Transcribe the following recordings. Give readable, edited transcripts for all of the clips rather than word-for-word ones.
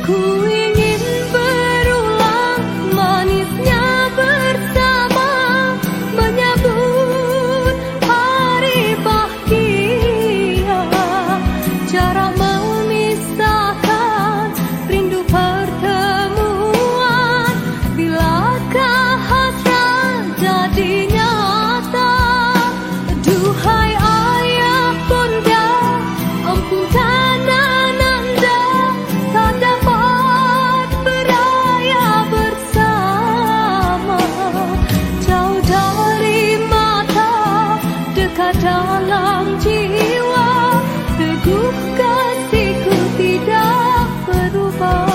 Ku ingin berulang manisnya bersama, menyambut hari bahagia. Jarak memisahkan, rindu pertemuan. Bilakah hasrat jadi nyata? Duhai ayah bunda, ampunkan ananda, tak dapat beraya bersama. Jauh dari mata, dekat dalam jiwa, teguh kasihku tidak berubah.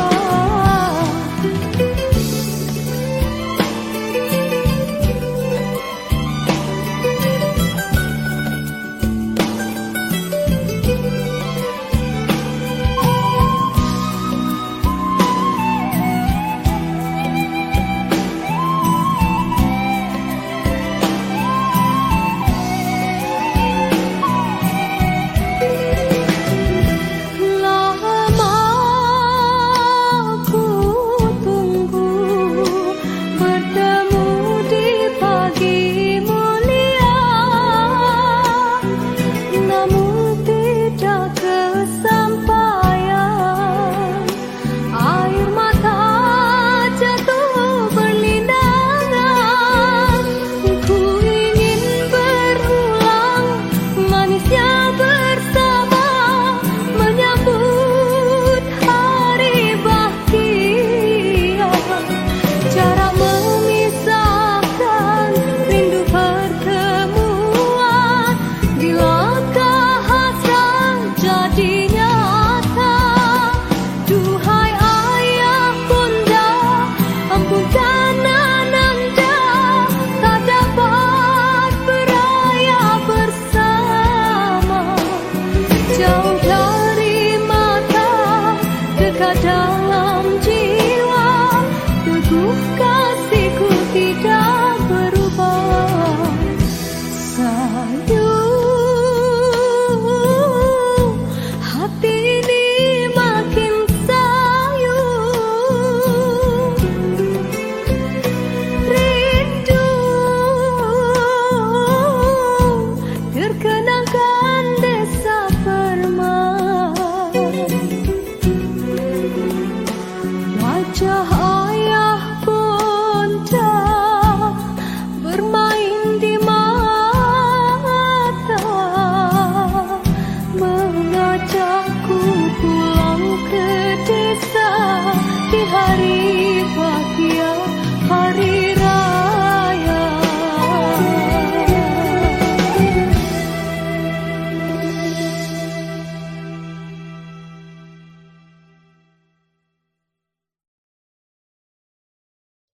Dalam jiwa, teguh kasihku tidak berubah. Sayu, hati ini makin sayu. Rindu terkenangkan desa Permai. Wajah ayah bunda bermain di mata, mengajakku pulang ke desa di hari